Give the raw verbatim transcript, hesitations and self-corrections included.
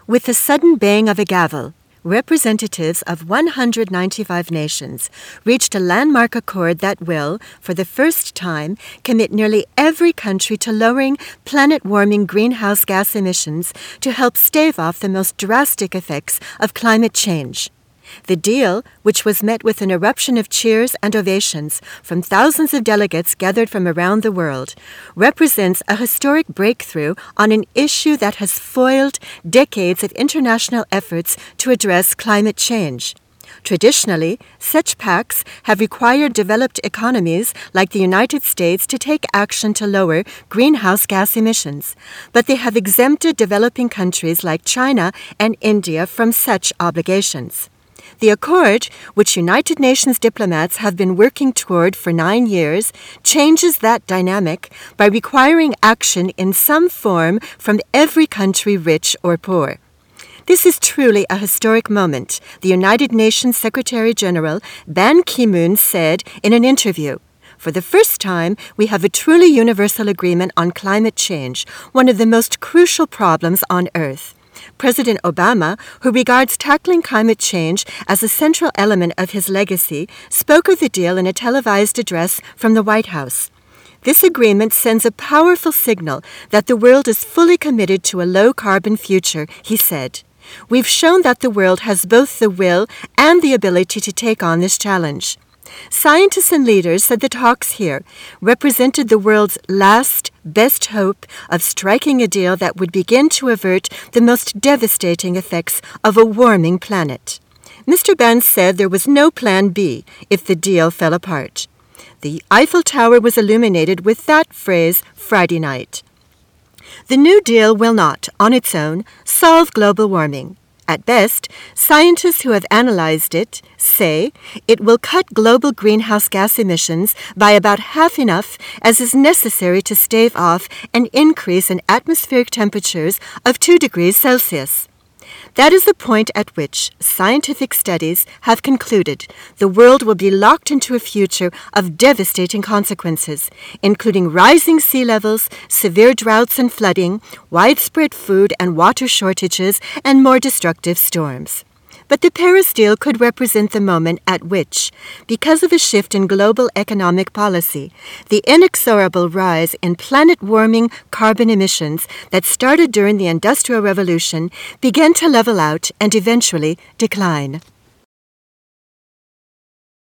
With the sudden bang of a gavel, representatives of one hundred ninety-five nations reached a landmark accord that will, for the first time, commit nearly every country to lowering planet-warming greenhouse gas emissions to help stave off the most drastic effects of climate change. The deal, which was met with an eruption of cheers and ovations from thousands of delegates gathered from around the world, represents a historic breakthrough on an issue that has foiled decades of international efforts to address climate change. Traditionally, such pacts have required developed economies like the United States to take action to lower greenhouse gas emissions, but they have exempted developing countries like China and India from such obligations. The accord, which United Nations diplomats have been working toward for nine years, changes that dynamic by requiring action in some form from every country, rich or poor. This is truly a historic moment, the United Nations Secretary-General Ban Ki-moon said in an interview. For the first time, we have a truly universal agreement on climate change, one of the most crucial problems on Earth. President Obama, who regards tackling climate change as a central element of his legacy, spoke of the deal in a televised address from the White House. This agreement sends a powerful signal that the world is fully committed to a low-carbon future, he said. We've shown that the world has both the will and the ability to take on this challenge. Scientists and leaders said the talks here represented the world's last, best hope of striking a deal that would begin to avert the most devastating effects of a warming planet. Mister Ban said there was no plan B if the deal fell apart. The Eiffel Tower was illuminated with that phrase Friday night. The New Deal will not, on its own, solve global warming. At best, scientists who have analyzed it say it will cut global greenhouse gas emissions by about half enough as is necessary to stave off an increase in atmospheric temperatures of two degrees Celsius. That is the point at which scientific studies have concluded the world will be locked into a future of devastating consequences, including rising sea levels, severe droughts and flooding, widespread food and water shortages, and more destructive storms. But the Paris deal could represent the moment at which, because of a shift in global economic policy, the inexorable rise in planet-warming carbon emissions that started during the Industrial Revolution began to level out and eventually decline.